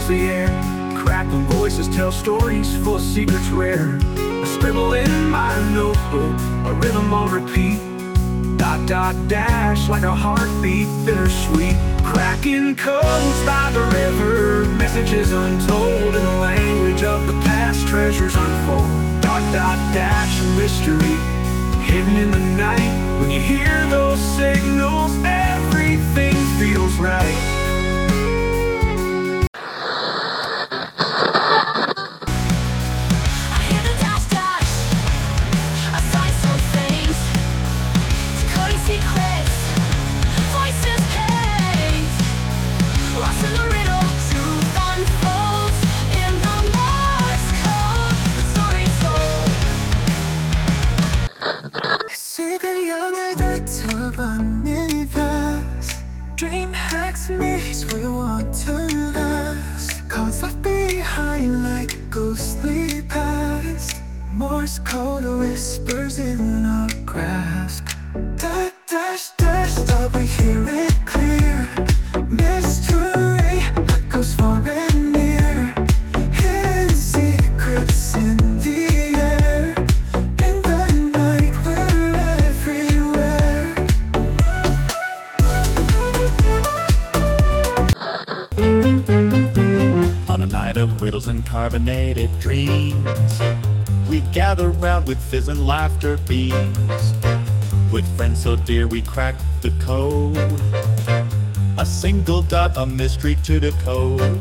fills the air. Crackling voices tell stories full of secrets rare. I scribble in my notebook, a rhythm on repeat. Dot, dot, dash, like a heartbeat, bittersweet. Cracking codes by the river, messages untold in the language of the past, treasures unfold. Dot, dot, dash, a mystery hidden in the night. When you hear those signals, everything feels right. Dream hacks me, we want to last. Cause left behind like a ghostly past. Morse code whispers in our grasp. Dash, dash, dash, stop, we hear it clear. Mystery that goes far and near. Hidden secrets in the air. In the night we're everywhere. On a night of riddles and carbonated dreams, we gather round with fizz and laughter beams. With friends so dear we crack the code. A single dot, a mystery to decode.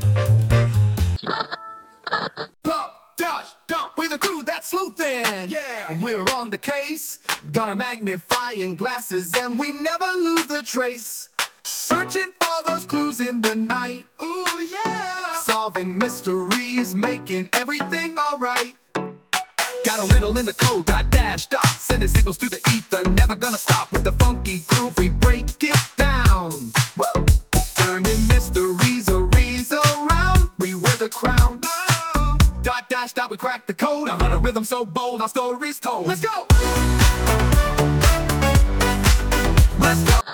Pop, dash, dump, we're the crew that's sleuthing. Yeah, and we're on the case. Got our magnifying glasses and we never lose the trace. Searching for those clues in the night. Ooh, yeah. Solving mysteries, making everything alright. Got a riddle in the code, dot, dash, dot. Sending signals through the ether, never gonna stop. With the funky groove, we break it down. Woo! Turning mysteries around. We wear the crown. Oh. Dot, dash, dot, we crack the code. I'm on a rhythm so bold, our story's told. Let's go! Let's go!